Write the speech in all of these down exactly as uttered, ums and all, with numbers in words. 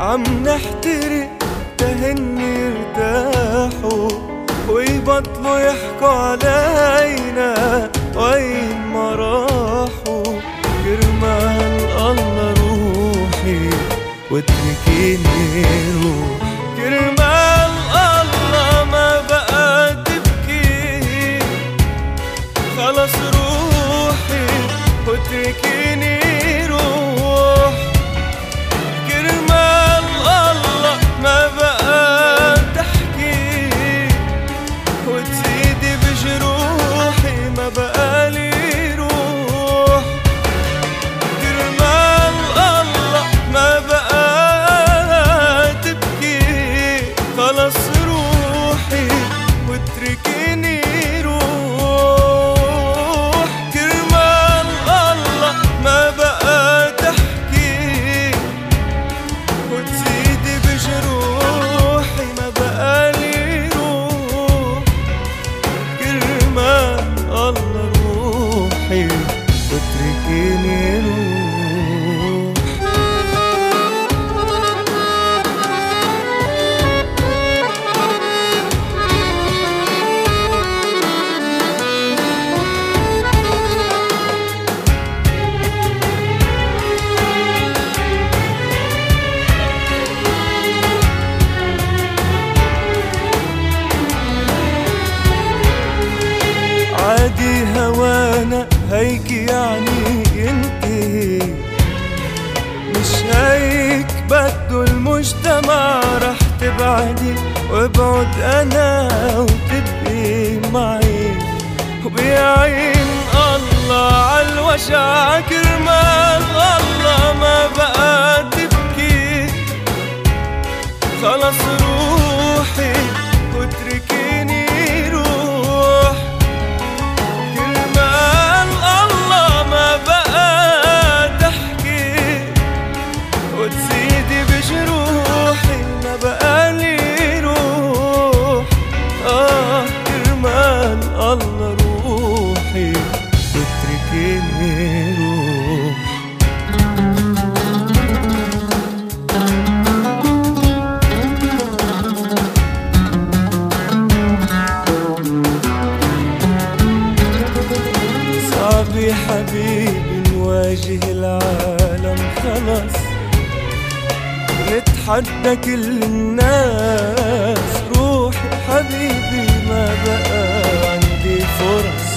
عم نحترق تهن يرتاحوا ويبطلوا يحكوا علينا وين ما راحوا. كرمال الله روحي واتركيني روح، كرمال الله ما بقى تبكي. خلص روحي واتركيني روح، كرمال الله ما بقى تحكي وتزيدي بجروحي. ما بقى لي روح، كرمال الله ما بقى تبكي. خلص روحي واتركيني روح، كرمال الله ما بقى تحكي وتزيدي بجروحي. ما بقى لي روح، كرمال الله روحي واتركيني روح. عادي هوانا هيك يعني ينتهي، مش هيك بدو المجتمع. رح تبعدي وابعد انا وتبقي معي، وبيعين الله عالوجع. كرمال الله ما بقى تبكي. خلص روحي واتركيني روح، كرمال الله ما بقى تحكي وتزيدي بجروحي. ما بقى لي روح، آه كرمال الله روحي واتركيني روح. صعب يا حبيبي نواجه العالم، خلص نتحدى كل الناس. روحي حبيبي ما بقى عندي فرص.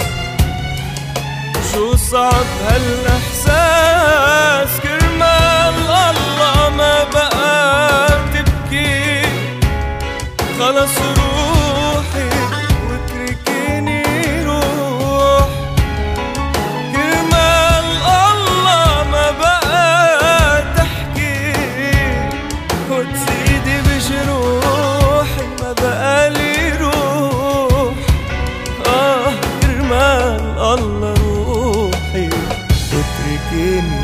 شو صعب هالإحساس، كرمال الله ما بقى تبكي. خلص روحي واتركيني روح، كرمال الله ما بقى تحكي وتزيدي بجروحي. ما بقى لي روح، آه كرمال الله روحي واتركيني